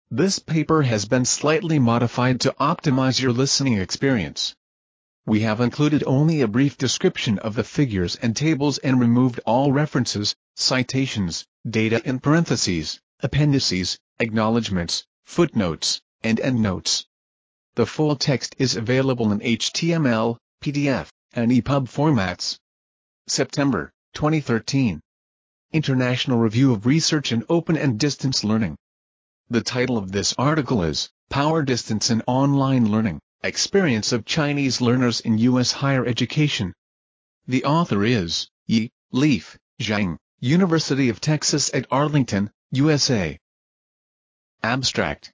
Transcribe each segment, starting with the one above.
This paper has been slightly modified to optimize your listening experience. We have included only a brief description of the figures and tables and removed all references, citations, data in parentheses, appendices, acknowledgments, footnotes, and endnotes. The full text is available in HTML, PDF, and EPUB formats. September 2013. International Review of Research in Open and Distance Learning. The title of this article is, Power Distance in Online Learning, Experience of Chinese Learners in U.S. Higher Education. The author is, Yi, Leaf, Zhang, University of Texas at Arlington, USA. Abstract.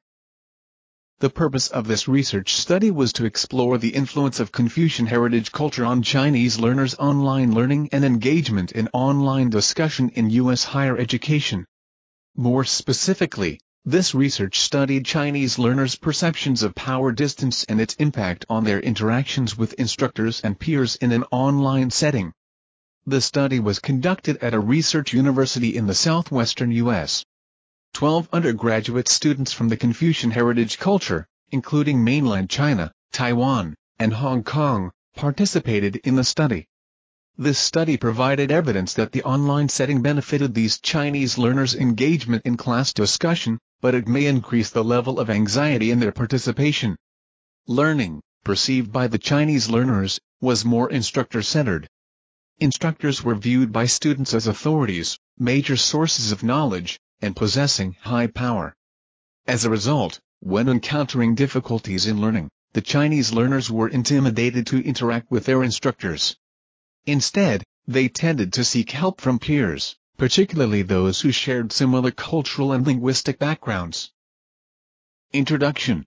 The purpose of this research study was to explore the influence of Confucian heritage culture on Chinese learners' online learning and engagement in online discussion in U.S. higher education. More specifically, this research studied Chinese learners' perceptions of power distance and its impact on their interactions with instructors and peers in an online setting. The study was conducted at a research university in the southwestern U.S. 12 undergraduate students from the Confucian heritage culture, including mainland China, Taiwan, and Hong Kong, participated in the study. This study provided evidence that the online setting benefited these Chinese learners' engagement in class discussion, but it may increase the level of anxiety in their participation. Learning, perceived by the Chinese learners, was more instructor-centered. Instructors were viewed by students as authorities, major sources of knowledge, and possessing high power. As a result, when encountering difficulties in learning, the Chinese learners were intimidated to interact with their instructors. Instead, they tended to seek help from peers, particularly those who shared similar cultural and linguistic backgrounds. Introduction.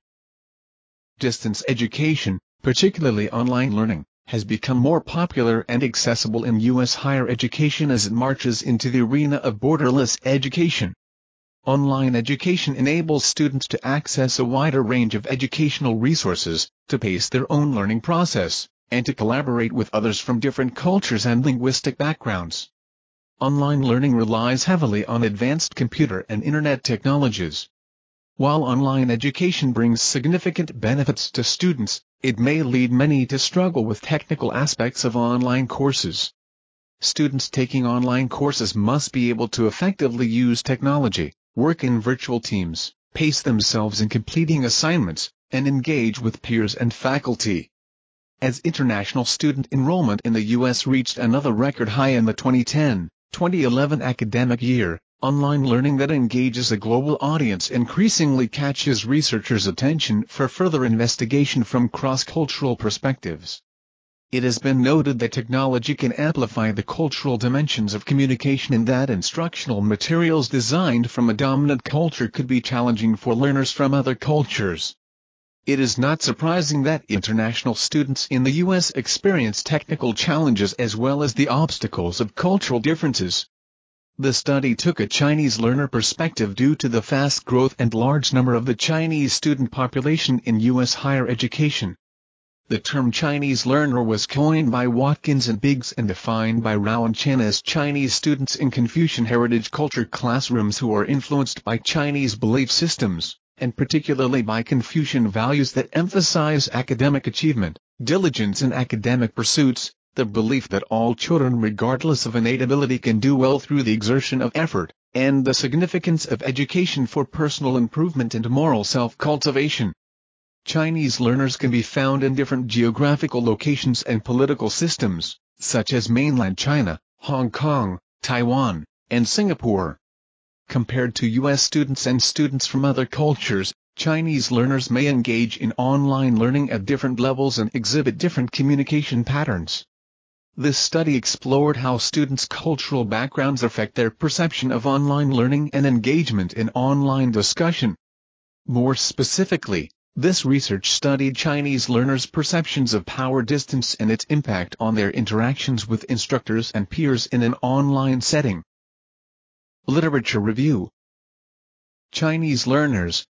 Distance education, particularly online learning, has become more popular and accessible in U.S. higher education as it marches into the arena of borderless education. Online education enables students to access a wider range of educational resources, to pace their own learning process, and to collaborate with others from different cultures and linguistic backgrounds. Online learning relies heavily on advanced computer and internet technologies. While online education brings significant benefits to students, it may lead many to struggle with technical aspects of online courses. Students taking online courses must be able to effectively use technology, work in virtual teams, pace themselves in completing assignments, and engage with peers and faculty. As international student enrollment in the U.S. reached another record high in the 2010-2011 academic year, online learning that engages a global audience increasingly catches researchers' attention for further investigation from cross-cultural perspectives. It has been noted that technology can amplify the cultural dimensions of communication and that instructional materials designed from a dominant culture could be challenging for learners from other cultures. It is not surprising that international students in the U.S. experience technical challenges as well as the obstacles of cultural differences. The study took a Chinese learner perspective due to the fast growth and large number of the Chinese student population in U.S. higher education. The term Chinese learner was coined by Watkins and Biggs and defined by Rao and Chen as Chinese students in Confucian heritage culture classrooms who are influenced by Chinese belief systems, and particularly by Confucian values that emphasize academic achievement, diligence in academic pursuits, the belief that all children regardless of innate ability can do well through the exertion of effort, and the significance of education for personal improvement and moral self-cultivation. Chinese learners can be found in different geographical locations and political systems, such as mainland China, Hong Kong, Taiwan, and Singapore. Compared to U.S. students and students from other cultures, Chinese learners may engage in online learning at different levels and exhibit different communication patterns. This study explored how students' cultural backgrounds affect their perception of online learning and engagement in online discussion. More specifically, this research studied Chinese learners' perceptions of power distance and its impact on their interactions with instructors and peers in an online setting. Literature review. Chinese learners.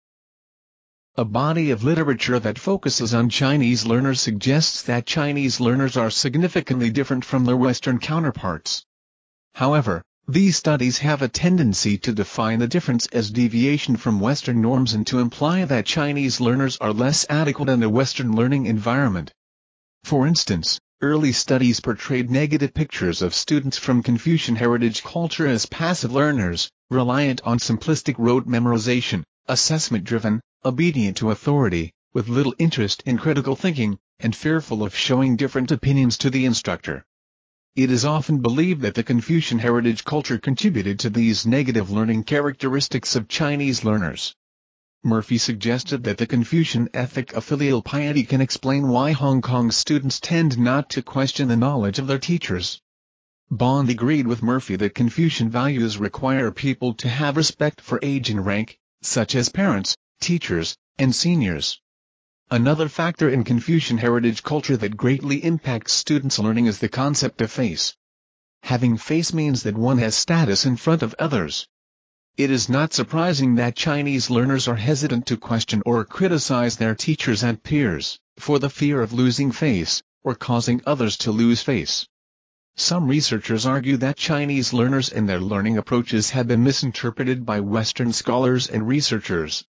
A body of literature that focuses on Chinese learners suggests that Chinese learners are significantly different from their Western counterparts. However, These studies have a tendency to define the difference as deviation from Western norms and to imply that Chinese learners are less adequate in a Western learning environment. For instance, early studies portrayed negative pictures of students from Confucian heritage culture as passive learners, reliant on simplistic rote memorization, assessment-driven, obedient to authority, with little interest in critical thinking, and fearful of showing different opinions to the instructor. It is often believed that the Confucian heritage culture contributed to these negative learning characteristics of Chinese learners. Murphy suggested that the Confucian ethic of filial piety can explain why Hong Kong students tend not to question the knowledge of their teachers. Bond agreed with Murphy that Confucian values require people to have respect for age and rank, such as parents, teachers, and seniors. Another factor in Confucian heritage culture that greatly impacts students' learning is the concept of face. Having face means that one has status in front of others. It is not surprising that Chinese learners are hesitant to question or criticize their teachers and peers, for the fear of losing face, or causing others to lose face. Some researchers argue that Chinese learners and their learning approaches have been misinterpreted by Western scholars and researchers.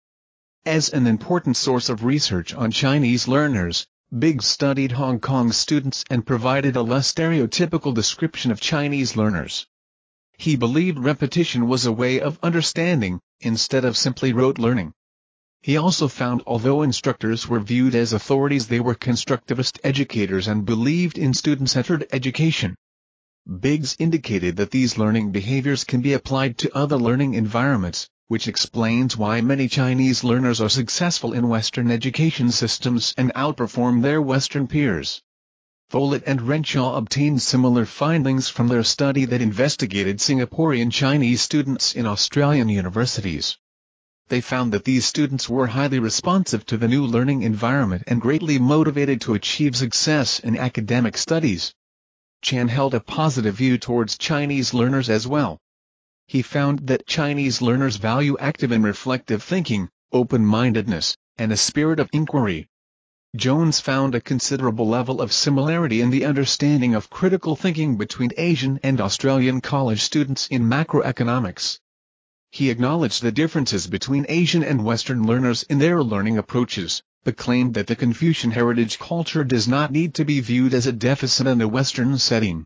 As an important source of research on Chinese learners, Biggs studied Hong Kong students and provided a less stereotypical description of Chinese learners. He believed repetition was a way of understanding, instead of simply rote learning. He also found although instructors were viewed as authorities, they were constructivist educators and believed in student-centered education. Biggs indicated that these learning behaviors can be applied to other learning environments, which explains why many Chinese learners are successful in Western education systems and outperform their Western peers. Follett and Renshaw obtained similar findings from their study that investigated Singaporean Chinese students in Australian universities. They found that these students were highly responsive to the new learning environment and greatly motivated to achieve success in academic studies. Chan held a positive view towards Chinese learners as well. He found that Chinese learners value active and reflective thinking, open-mindedness, and a spirit of inquiry. Jones found a considerable level of similarity in the understanding of critical thinking between Asian and Australian college students in macroeconomics. He acknowledged the differences between Asian and Western learners in their learning approaches, but claimed that the Confucian heritage culture does not need to be viewed as a deficit in a Western setting.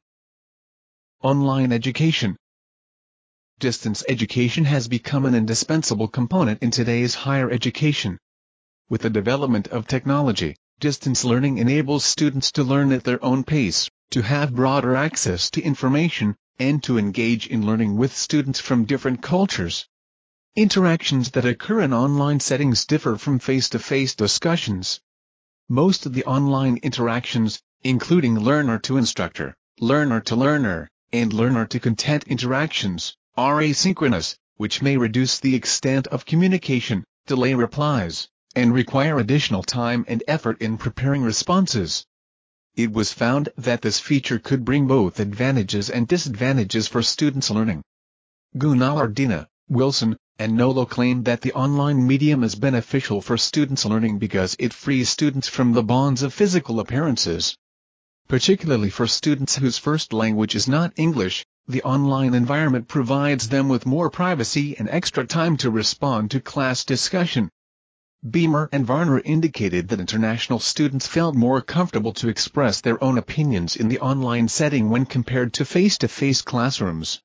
Online education. Distance education has become an indispensable component in today's higher education. With the development of technology, distance learning enables students to learn at their own pace, to have broader access to information, and to engage in learning with students from different cultures. Interactions that occur in online settings differ from face-to-face discussions. Most of the online interactions, including learner-to-instructor, learner-to-learner, and learner-to-content interactions, are asynchronous, which may reduce the extent of communication, delay replies, and require additional time and effort in preparing responses. It was found that this feature could bring both advantages and disadvantages for students learning. Gunawardena, Wilson, and Nolo claimed that the online medium is beneficial for students learning because it frees students from the bonds of physical appearances. Particularly for students whose first language is not English, the online environment provides them with more privacy and extra time to respond to class discussion. Beamer and Varner indicated that international students felt more comfortable to express their own opinions in the online setting when compared to face-to-face classrooms.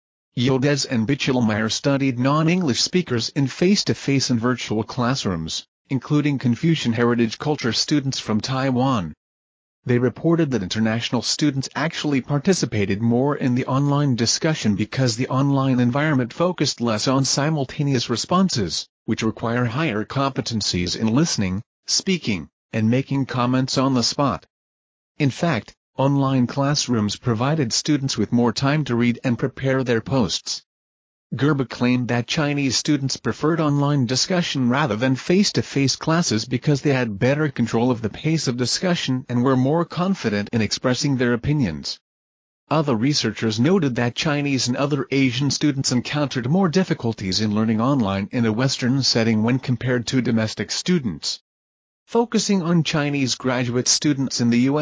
Yildiz and Bichilmeyer studied non-English speakers in face-to-face and virtual classrooms, including Confucian heritage culture students from Taiwan. They reported that international students actually participated more in the online discussion because the online environment focused less on simultaneous responses, which require higher competencies in listening, speaking, and making comments on the spot. In fact, online classrooms provided students with more time to read and prepare their posts. Gerba claimed that Chinese students preferred online discussion rather than face-to-face classes because they had better control of the pace of discussion and were more confident in expressing their opinions. Other researchers noted that Chinese and other Asian students encountered more difficulties in learning online in a Western setting when compared to domestic students. Focusing on Chinese graduate students in the U.S.,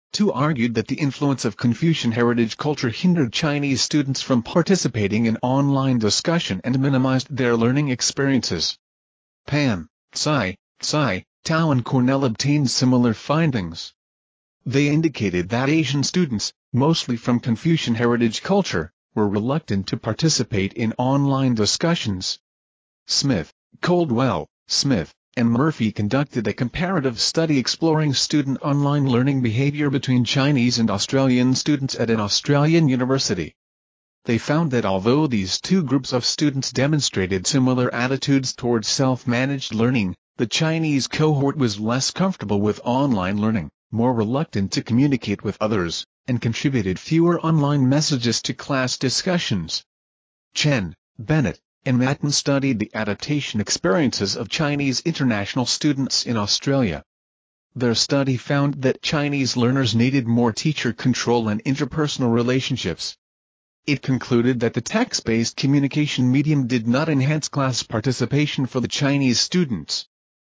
Two argued that the influence of Confucian heritage culture hindered Chinese students from participating in online discussion and minimized their learning experiences. Pan, Tsai, Tao and Cornell obtained similar findings. They indicated that Asian students, mostly from Confucian heritage culture, were reluctant to participate in online discussions. Smith, Coldwell, Smith, and Murphy conducted a comparative study exploring student online learning behavior between Chinese and Australian students at an Australian university. They found that although these two groups of students demonstrated similar attitudes towards self-managed learning, the Chinese cohort was less comfortable with online learning, more reluctant to communicate with others, and contributed fewer online messages to class discussions. Chen, Bennett, and Matten studied the adaptation experiences of Chinese international students in Australia. Their study found that Chinese learners needed more teacher control and interpersonal relationships. It concluded that the text-based communication medium did not enhance class participation for the Chinese students.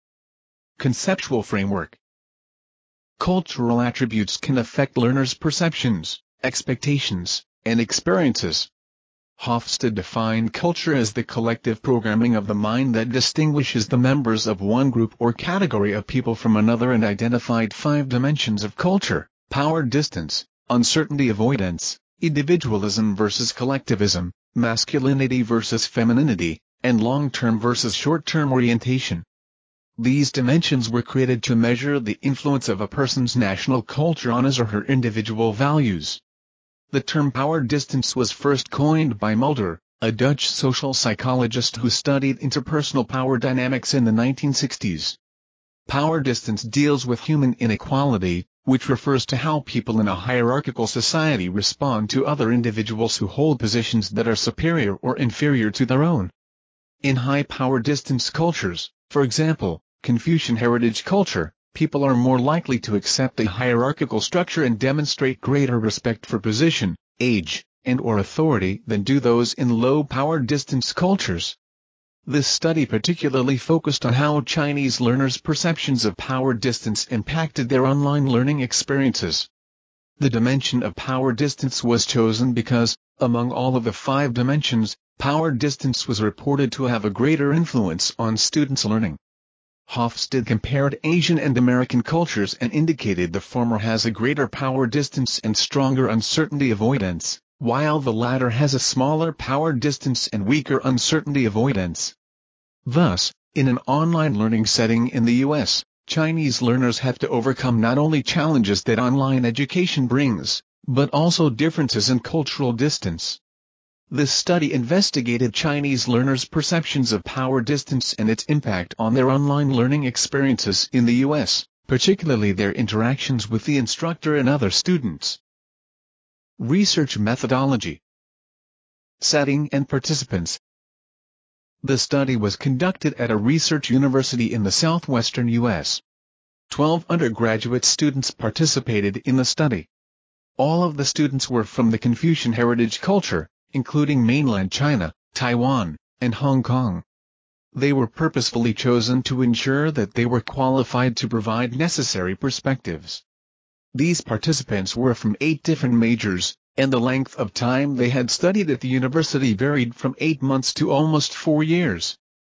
Conceptual framework. Cultural attributes can affect learners' perceptions, expectations, and experiences. Hofstede defined culture as the collective programming of the mind that distinguishes the members of one group or category of people from another and identified 5 dimensions of culture: power distance, uncertainty avoidance, individualism versus collectivism, masculinity versus femininity, and long-term versus short-term orientation. These dimensions were created to measure the influence of a person's national culture on his or her individual values. The term power distance was first coined by Mulder, a Dutch social psychologist who studied interpersonal power dynamics in the 1960s. Power distance deals with human inequality, which refers to how people in a hierarchical society respond to other individuals who hold positions that are superior or inferior to their own. In high power distance cultures, for example, Confucian heritage culture, people are more likely to accept a hierarchical structure and demonstrate greater respect for position, age, and/or authority than do those in low-power distance cultures. This study particularly focused on how Chinese learners' perceptions of power distance impacted their online learning experiences. The dimension of power distance was chosen because, among all of the 5 dimensions, power distance was reported to have a greater influence on students' learning. Hofstede compared Asian and American cultures and indicated the former has a greater power distance and stronger uncertainty avoidance, while the latter has a smaller power distance and weaker uncertainty avoidance. Thus, in an online learning setting in the U.S., Chinese learners have to overcome not only challenges that online education brings, but also differences in cultural distance. This study investigated Chinese learners' perceptions of power distance and its impact on their online learning experiences in the U.S., particularly their interactions with the instructor and other students. Research methodology. Setting and participants. The study was conducted at a research university in the southwestern U.S. 12 undergraduate students participated in the study. All of the students were from the Confucian heritage culture, including mainland China, Taiwan, and Hong Kong. They were purposefully chosen to ensure that they were qualified to provide necessary perspectives. These participants were from 8 different majors, and the length of time they had studied at the university varied from 8 months to almost 4 years.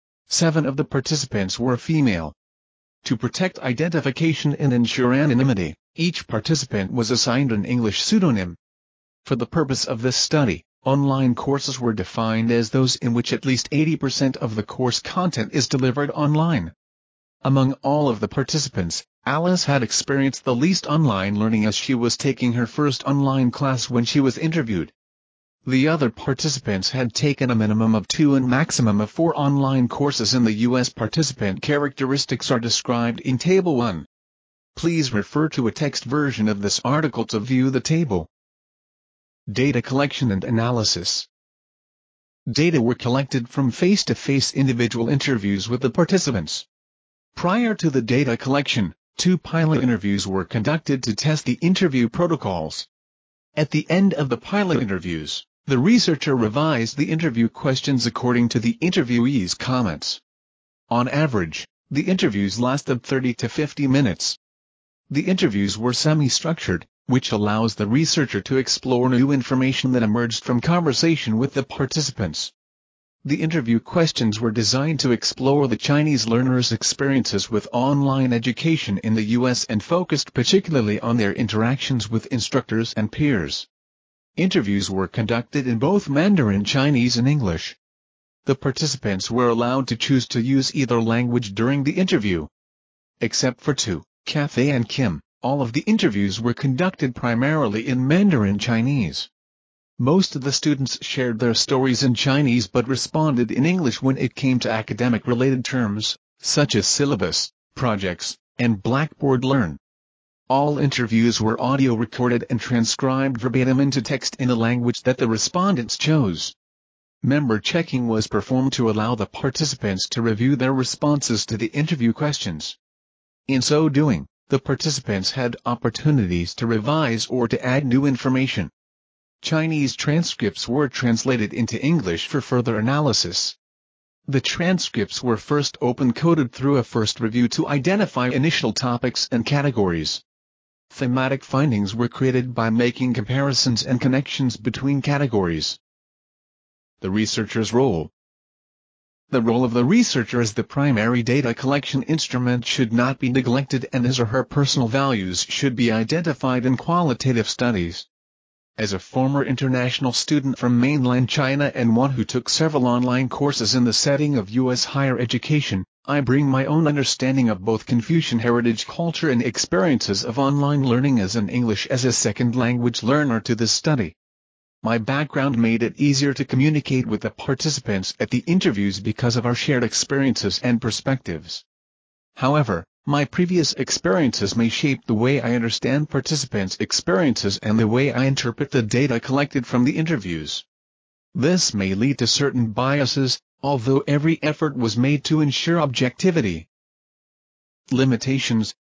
7 of the participants were female. To protect identification and ensure anonymity, each participant was assigned an English pseudonym. For the purpose of this study, online courses were defined as those in which at least 80% of the course content is delivered online. Among all of the participants, Alice had experienced the least online learning as she was taking her first online class when she was interviewed. The other participants had taken a minimum of 2 and maximum of 4 online courses in the U.S. Participant characteristics are described in Table 1. Please refer to a text version of this article to view the table. Data collection and analysis. Data were collected from face-to-face individual interviews with the participants. Prior to the data collection, 2 pilot interviews were conducted to test the interview protocols. At the end of the pilot interviews, the researcher revised the interview questions according to the interviewees' comments. On average, the interviews lasted 30 to 50 minutes. The interviews were semi-structured, which allows the researcher to explore new information that emerged from conversation with the participants. The interview questions were designed to explore the Chinese learners' experiences with online education in the U.S. and focused particularly on their interactions with instructors and peers. Interviews were conducted in both Mandarin Chinese and English. The participants were allowed to choose to use either language during the interview. Except for two, Cathay and Kim, all of the interviews were conducted primarily in Mandarin Chinese. Most of the students shared their stories in Chinese but responded in English when it came to academic-related terms, such as syllabus, projects, and Blackboard Learn. All interviews were audio recorded and transcribed verbatim into text in a language that the respondents chose. Member checking was performed to allow the participants to review their responses to the interview questions. In so doing, the participants had opportunities to revise or to add new information. Chinese transcripts were translated into English for further analysis. The transcripts were first open-coded through a first review to identify initial topics and categories. Thematic findings were created by making comparisons and connections between categories. The researcher's role. The role of the researcher as the primary data collection instrument should not be neglected, and his or her personal values should be identified in qualitative studies. As a former international student from mainland China and one who took several online courses in the setting of U.S. higher education, I bring my own understanding of both Confucian heritage culture and experiences of online learning as an English as a second language learner to this study. My background made it easier to communicate with the participants at the interviews because of our shared experiences and perspectives. However, my previous experiences may shape the way I understand participants' experiences and the way I interpret the data collected from the interviews. This may lead to certain biases, although every effort was made to ensure objectivity. Limitations.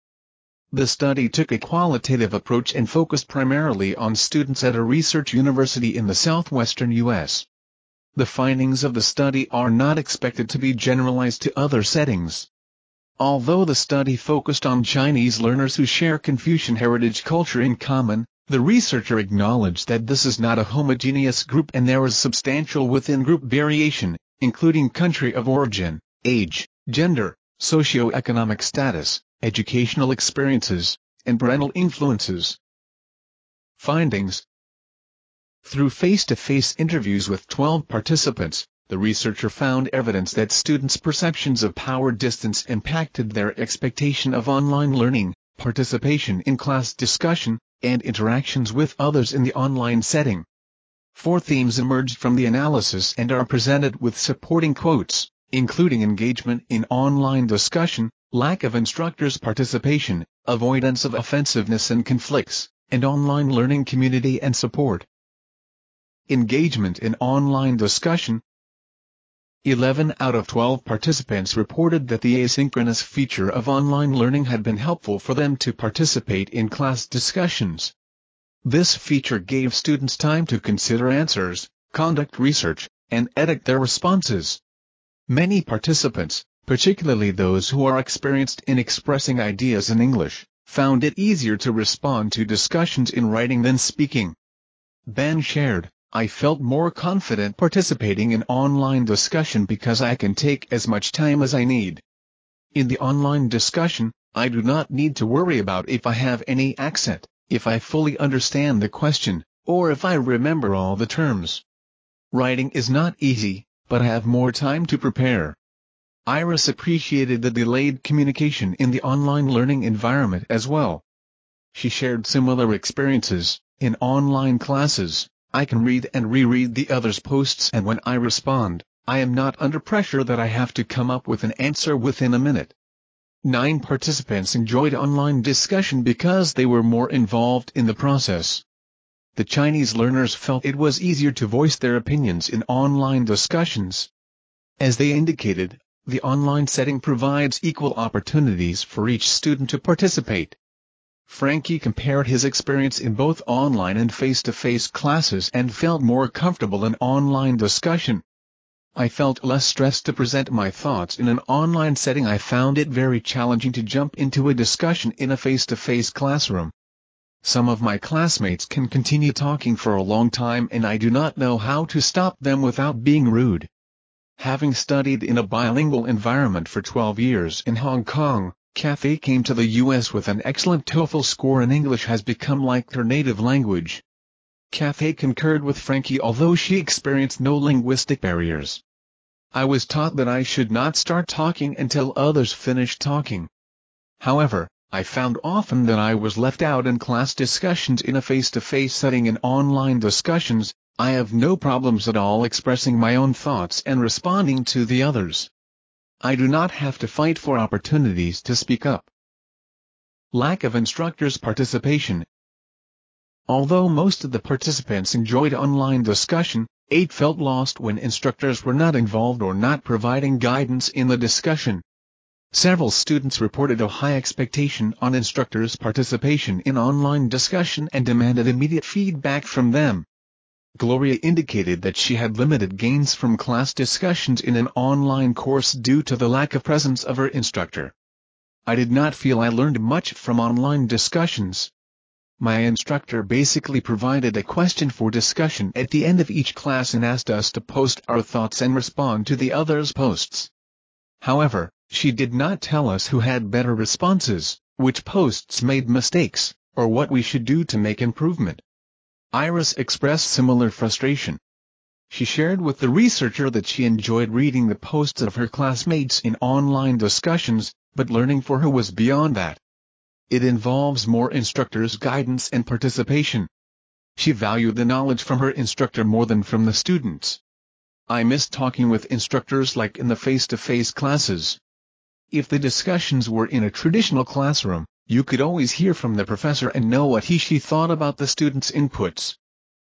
The study took a qualitative approach and focused primarily on students at a research university in the southwestern U.S. The findings of the study are not expected to be generalized to other settings. Although the study focused on Chinese learners who share Confucian heritage culture in common, the researcher acknowledged that this is not a homogeneous group and there is substantial within-group variation, including country of origin, age, gender, socioeconomic status, educational experiences, and parental influences. Findings. Through face-to-face interviews with 12 participants, the researcher found evidence that students' perceptions of power distance impacted their expectation of online learning, participation in class discussion, and interactions with others in the online setting. 4 themes emerged from the analysis and are presented with supporting quotes, including engagement in online discussion, lack of instructors' participation, avoidance of offensiveness and conflicts, and online learning community and support. Engagement in online discussion. 11 out of 12 participants reported that the asynchronous feature of online learning had been helpful for them to participate in class discussions. This feature gave students time to consider answers, conduct research, and edit their responses. Many participants, particularly those who are experienced in expressing ideas in English, found it easier to respond to discussions in writing than speaking. Ben shared, "I felt more confident participating in online discussion because I can take as much time as I need. In the online discussion, I do not need to worry about if I have any accent, if I fully understand the question, or if I remember all the terms. Writing is not easy, but I have more time to prepare." Iris appreciated the delayed communication in the online learning environment as well. She shared similar experiences. "In online classes, I can read and reread the others' posts, and when I respond, I am not under pressure that I have to come up with an answer within a minute." 9 participants enjoyed online discussion because they were more involved in the process. The Chinese learners felt it was easier to voice their opinions in online discussions. As they indicated, the online setting provides equal opportunities for each student to participate. Frankie compared his experience in both online and face-to-face classes and felt more comfortable in online discussion. I felt less stressed to present my thoughts in an online setting. I found it very challenging to jump into a discussion in a face-to-face classroom. Some of my classmates can continue talking for a long time and I do not know how to stop them without being rude. Having studied in a bilingual environment for 12 years in Hong Kong, Cathay came to the US with an excellent TOEFL score and English has become like her native language. Cathay concurred with Frankie although she experienced no linguistic barriers. I was taught that I should not start talking until others finished talking. However, I found often that I was left out in class discussions in a face-to-face setting. In online discussions, I have no problems at all expressing my own thoughts and responding to the others. I do not have to fight for opportunities to speak up. Lack of instructors' participation. Although most of the participants enjoyed online discussion, 8 felt lost when instructors were not involved or not providing guidance in the discussion. Several students reported a high expectation on instructors' participation in online discussion and demanded immediate feedback from them. Gloria indicated that she had limited gains from class discussions in an online course due to the lack of presence of her instructor. I did not feel I learned much from online discussions. My instructor basically provided a question for discussion at the end of each class and asked us to post our thoughts and respond to the others' posts. However, she did not tell us who had better responses, which posts made mistakes, or what we should do to make improvement. Iris expressed similar frustration. She shared with the researcher that she enjoyed reading the posts of her classmates in online discussions, but learning for her was beyond that. It involves more instructors' guidance and participation. She valued the knowledge from her instructor more than from the students. I miss talking with instructors like in the face-to-face classes. If the discussions were in a traditional classroom, you could always hear from the professor and know what he/she thought about the students' inputs.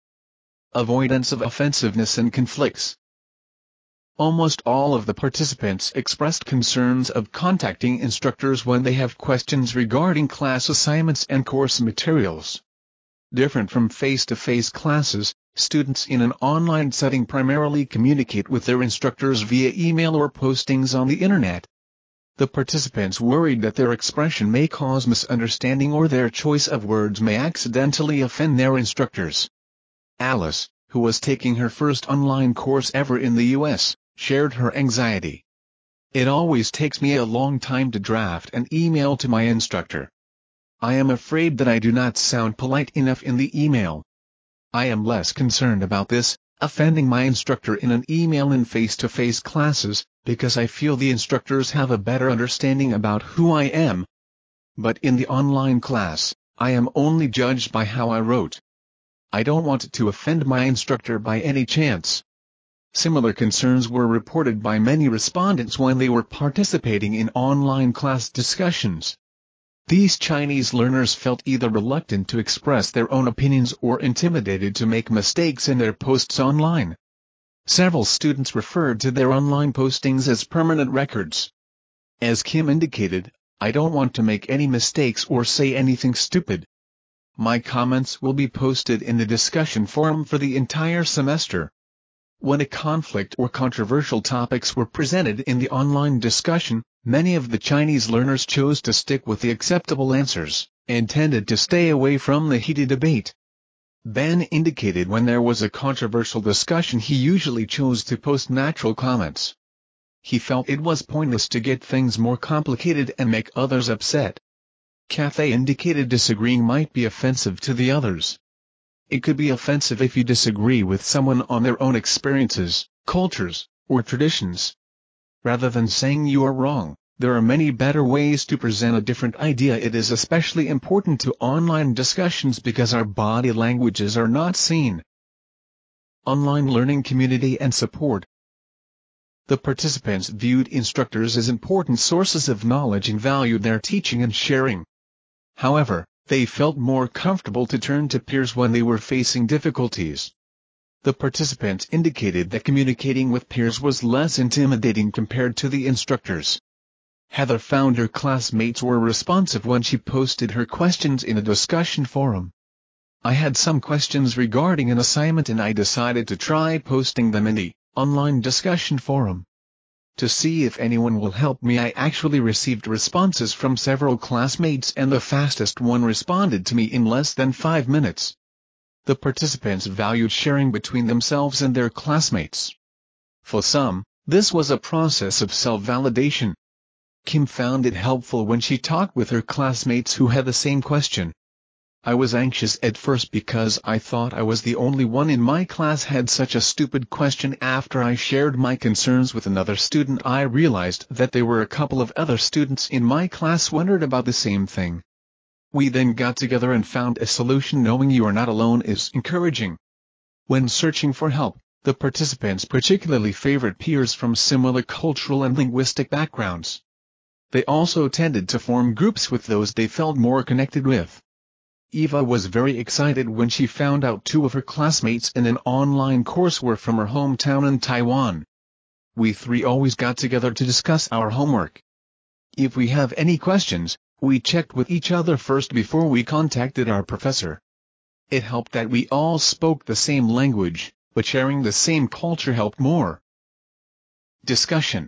Avoidance of offensiveness and conflicts. Almost all of the participants expressed concerns of contacting instructors when they have questions regarding class assignments and course materials. Different from face-to-face classes, students in an online setting primarily communicate with their instructors via email or postings on the internet. The participants worried that their expression may cause misunderstanding or their choice of words may accidentally offend their instructors. Alice, who was taking her first online course ever in the US, shared her anxiety. It always takes me a long time to draft an email to my instructor. I am afraid that I do not sound polite enough in the email. I am less concerned about this, offending my instructor in an email in face-to-face classes, because I feel the instructors have a better understanding about who I am. But in the online class, I am only judged by how I wrote. I don't want to offend my instructor by any chance. Similar concerns were reported by many respondents when they were participating in online class discussions. These Chinese learners felt either reluctant to express their own opinions or intimidated to make mistakes in their posts online. Several students referred to their online postings as permanent records. As Kim indicated, I don't want to make any mistakes or say anything stupid. My comments will be posted in the discussion forum for the entire semester. When a conflict or controversial topics were presented in the online discussion, many of the Chinese learners chose to stick with the acceptable answers, and tended to stay away from the heated debate. Ben indicated when there was a controversial discussion he usually chose to post natural comments. He felt it was pointless to get things more complicated and make others upset. Cathay indicated disagreeing might be offensive to the others. It could be offensive if you disagree with someone on their own experiences, cultures, or traditions. Rather than saying you are wrong, there are many better ways to present a different idea. It is especially important to online discussions because our body languages are not seen. Online learning community and support. The participants viewed instructors as important sources of knowledge and valued their teaching and sharing. However, they felt more comfortable to turn to peers when they were facing difficulties. The participants indicated that communicating with peers was less intimidating compared to the instructors. Heather found her classmates were responsive when she posted her questions in a discussion forum. I had some questions regarding an assignment and I decided to try posting them in the online discussion forum. To see if anyone will help me, I actually received responses from several classmates, and the fastest one responded to me in less than 5 minutes. The participants valued sharing between themselves and their classmates. For some, this was a process of self-validation. Kim found it helpful when she talked with her classmates who had the same question. I was anxious at first because I thought I was the only one in my class had such a stupid question. After I shared my concerns with another student, I realized that there were a couple of other students in my class wondered about the same thing. We then got together and found a solution. Knowing you are not alone is encouraging. When searching for help, the participants particularly favored peers from similar cultural and linguistic backgrounds. They also tended to form groups with those they felt more connected with. Eva was very excited when she found out 2 of her classmates in an online course were from her hometown in Taiwan. We 3 always got together to discuss our homework. If we have any questions, we checked with each other first before we contacted our professor. It helped that we all spoke the same language, but sharing the same culture helped more. Discussion.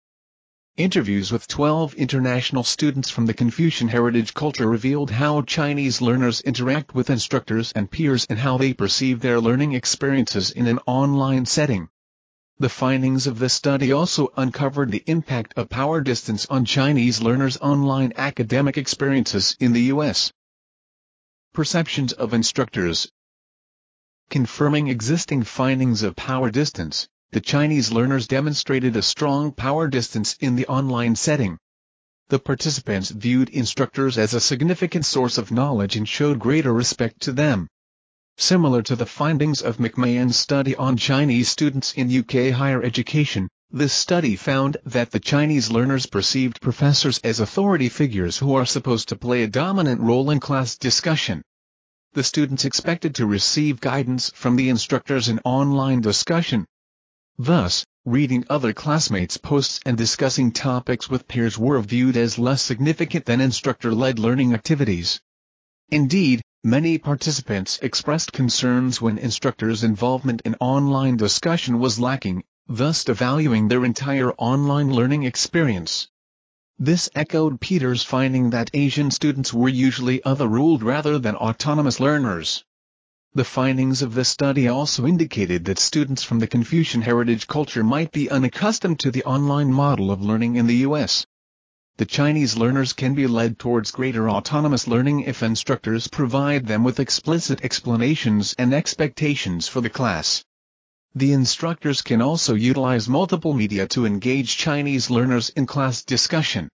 Interviews with 12 international students from the Confucian heritage culture revealed how Chinese learners interact with instructors and peers and how they perceive their learning experiences in an online setting. The findings of the study also uncovered the impact of power distance on Chinese learners' online academic experiences in the U.S. Perceptions of instructors. Confirming existing findings of power distance, the Chinese learners demonstrated a strong power distance in the online setting. The participants viewed instructors as a significant source of knowledge and showed greater respect to them. Similar to the findings of McMahon's study on Chinese students in UK higher education, this study found that the Chinese learners perceived professors as authority figures who are supposed to play a dominant role in class discussion. The students expected to receive guidance from the instructors in online discussion. Thus, reading other classmates' posts and discussing topics with peers were viewed as less significant than instructor-led learning activities. Indeed, many participants expressed concerns when instructors' involvement in online discussion was lacking, thus devaluing their entire online learning experience. This echoed Peter's finding that Asian students were usually other-ruled rather than autonomous learners. The findings of this study also indicated that students from the Confucian heritage culture might be unaccustomed to the online model of learning in the U.S. The Chinese learners can be led towards greater autonomous learning if instructors provide them with explicit explanations and expectations for the class. The instructors can also utilize multiple media to engage Chinese learners in class discussion.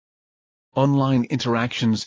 Online interactions.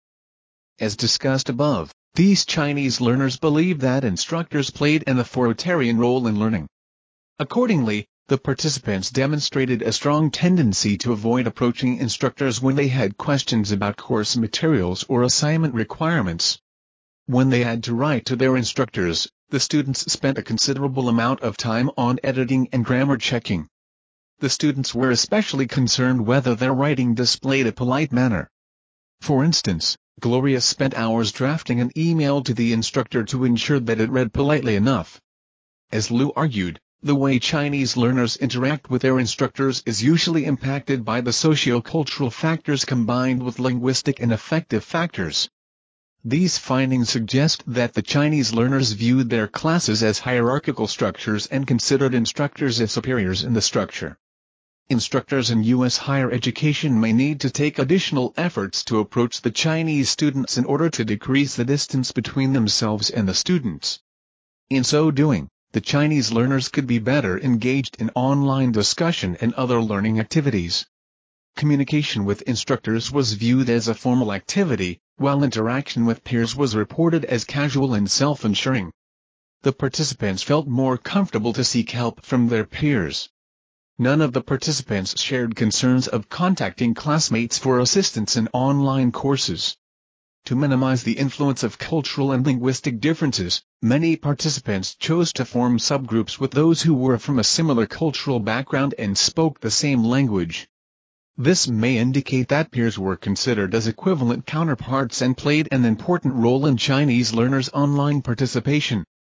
As discussed above, these Chinese learners believe that instructors played an authoritarian role in learning. Accordingly, the participants demonstrated a strong tendency to avoid approaching instructors when they had questions about course materials or assignment requirements. When they had to write to their instructors, the students spent a considerable amount of time on editing and grammar checking. The students were especially concerned whether their writing displayed a polite manner. For instance, Gloria spent hours drafting an email to the instructor to ensure that it read politely enough. As Liu argued, the way Chinese learners interact with their instructors is usually impacted by the socio-cultural factors combined with linguistic and affective factors. These findings suggest that the Chinese learners viewed their classes as hierarchical structures and considered instructors as superiors in the structure. Instructors in U.S. higher education may need to take additional efforts to approach the Chinese students in order to decrease the distance between themselves and the students. In so doing, the Chinese learners could be better engaged in online discussion and other learning activities. Communication with instructors was viewed as a formal activity, while interaction with peers was reported as casual and self-assuring. The participants felt more comfortable to seek help from their peers. None of the participants shared concerns of contacting classmates for assistance in online courses. To minimize the influence of cultural and linguistic differences, many participants chose to form subgroups with those who were from a similar cultural background and spoke the same language. This may indicate that peers were considered as equivalent counterparts and played an important role in Chinese learners' online participation.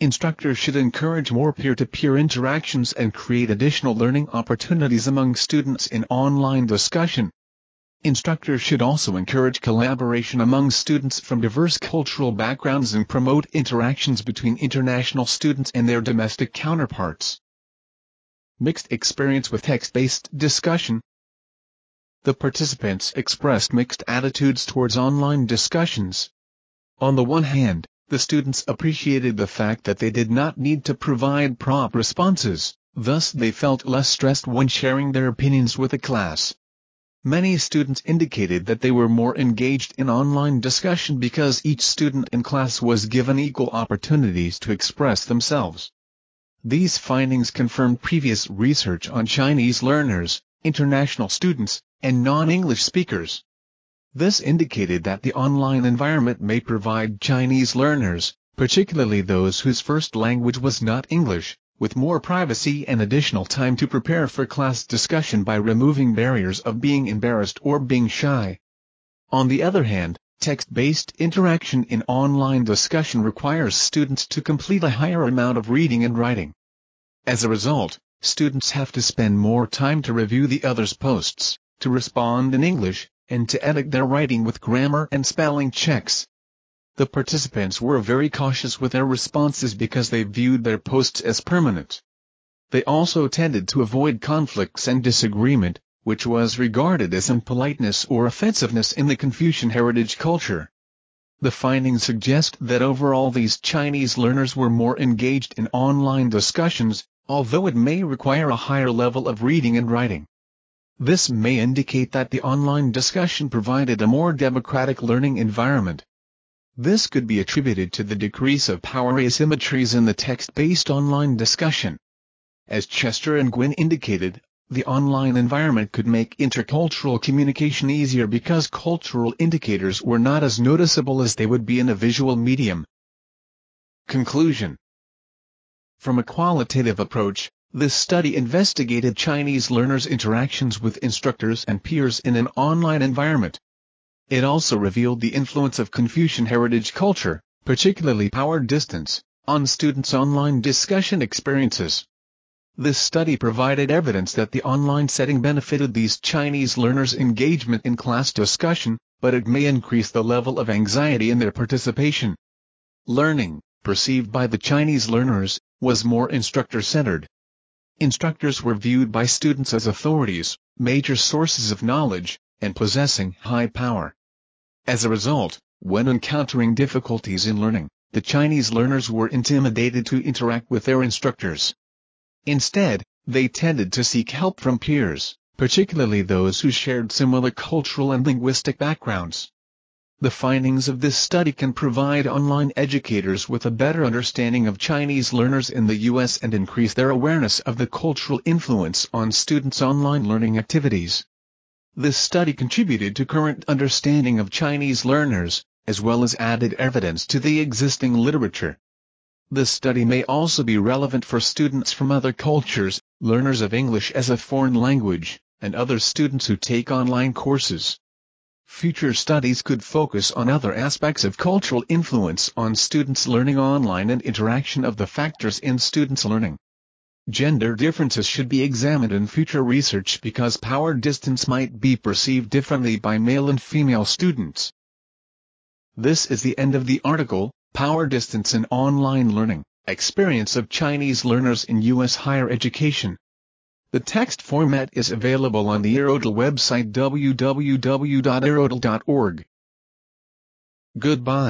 Instructors should encourage more peer-to-peer interactions and create additional learning opportunities among students in online discussion. Instructors should also encourage collaboration among students from diverse cultural backgrounds and promote interactions between international students and their domestic counterparts. Mixed experience with text-based discussion. The participants expressed mixed attitudes towards online discussions. On the one hand, the students appreciated the fact that they did not need to provide prompt responses, thus they felt less stressed when sharing their opinions with the class. Many students indicated that they were more engaged in online discussion because each student in class was given equal opportunities to express themselves. These findings confirmed previous research on Chinese learners, international students, and non-English speakers. This indicated that the online environment may provide Chinese learners, particularly those whose first language was not English, with more privacy and additional time to prepare for class discussion by removing barriers of being embarrassed or being shy. On the other hand, text-based interaction in online discussion requires students to complete a higher amount of reading and writing. As a result, students have to spend more time to review the other's posts, to respond in English, and to edit their writing with grammar and spelling checks. The participants were very cautious with their responses because they viewed their posts as permanent. They also tended to avoid conflicts and disagreement, which was regarded as impoliteness or offensiveness in the Confucian heritage culture. The findings suggest that overall these Chinese learners were more engaged in online discussions, although it may require a higher level of reading and writing. This may indicate that the online discussion provided a more democratic learning environment. This could be attributed to the decrease of power asymmetries in the text-based online discussion. As Chester and Gwynn indicated, the online environment could make intercultural communication easier because cultural indicators were not as noticeable as they would be in a visual medium. Conclusion. From a qualitative approach, this study investigated Chinese learners' interactions with instructors and peers in an online environment. It also revealed the influence of Confucian heritage culture, particularly power distance, on students' online discussion experiences. This study provided evidence that the online setting benefited these Chinese learners' engagement in class discussion, but it may increase the level of anxiety in their participation. Learning, perceived by the Chinese learners, was more instructor-centered. Instructors were viewed by students as authorities, major sources of knowledge, and possessing high power. As a result, when encountering difficulties in learning, the Chinese learners were intimidated to interact with their instructors. Instead, they tended to seek help from peers, particularly those who shared similar cultural and linguistic backgrounds. The findings of this study can provide online educators with a better understanding of Chinese learners in the U.S. and increase their awareness of the cultural influence on students' online learning activities. This study contributed to current understanding of Chinese learners, as well as added evidence to the existing literature. This study may also be relevant for students from other cultures, learners of English as a foreign language, and other students who take online courses. Future studies could focus on other aspects of cultural influence on students' learning online and interaction of the factors in students' learning. Gender differences should be examined in future research because power distance might be perceived differently by male and female students. This is the end of the article, Power Distance in Online Learning, Experience of Chinese Learners in U.S. Higher Education. The text format is available on the Earodel website www.earodel.org. Goodbye.